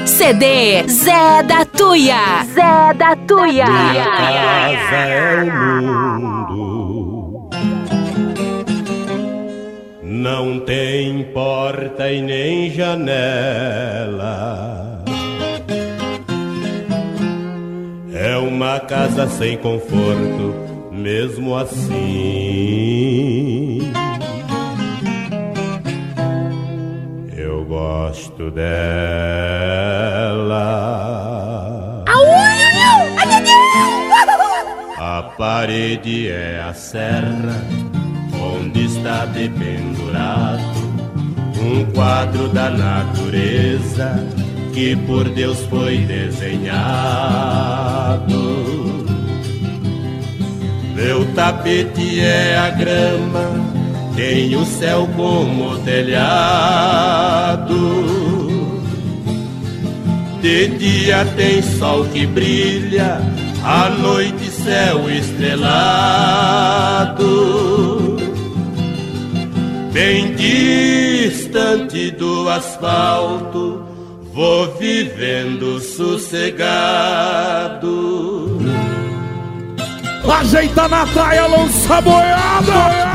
CD Zé da Tuia. Zé da Tuia. Minha casa é o mundo, não tem porta e nem janela. É uma casa sem conforto, mesmo assim. Eu gosto dela. A parede é a serra onde está dependurado um quadro da natureza que por Deus foi desenhado. Meu tapete é a grama, tem o céu como telhado. De dia tem sol que brilha, à noite céu estrelado. Bem distante do asfalto, vou vivendo sossegado. Ajeita na praia, lança a boiada.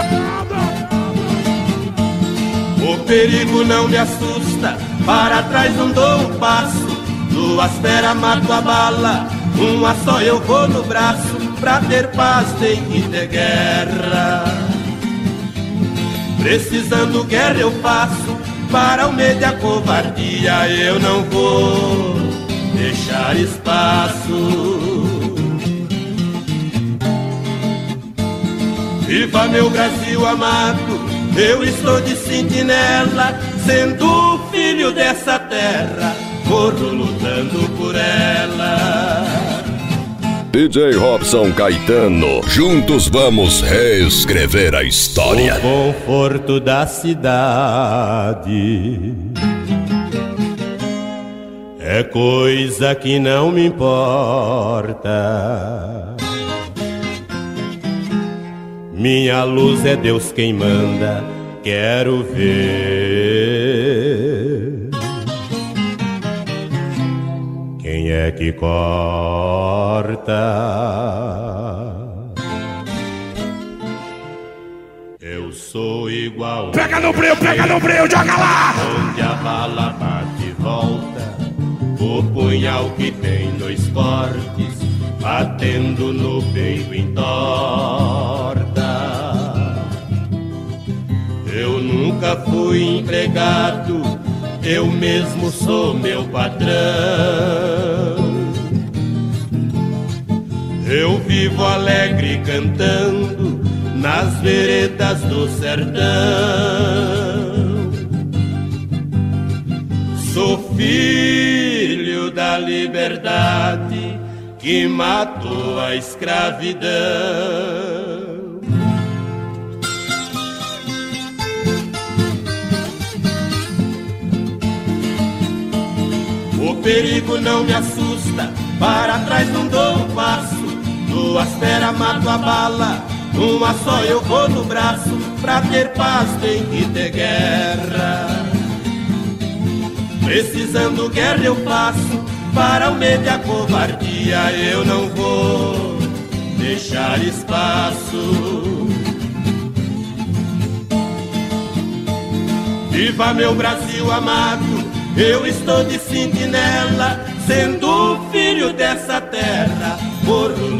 O perigo não me assusta, para trás não dou um passo. Duas feras mato a bala, uma só eu vou no braço. Pra ter paz tem que ter guerra. Precisando guerra eu faço, para o medo e a covardia eu não vou deixar espaço. Viva meu Brasil amado, eu estou de sentinela, sendo filho dessa terra, corro lutando por ela. DJ Robson Caetano, juntos vamos reescrever a história. O conforto da cidade é coisa que não me importa. Minha luz é Deus quem manda, quero ver quem é que corta. Eu sou igual. Pega no breu, joga lá! Onde a bala bate e volta, o punhal que tem dois cortes, batendo no peito entorta. Eu nunca fui empregado, eu mesmo sou meu patrão. Eu vivo alegre cantando nas veredas do sertão. Sou filho da liberdade que matou a escravidão. O perigo não me assusta, para trás não dou um passo. Duas feras mato a bala, uma só eu vou no braço. Pra ter paz tem que ter guerra. Precisando guerra eu faço, para o medo e a covardia eu não vou deixar espaço. Viva meu Brasil amado, eu estou de sentinela, sendo filho dessa terra, corro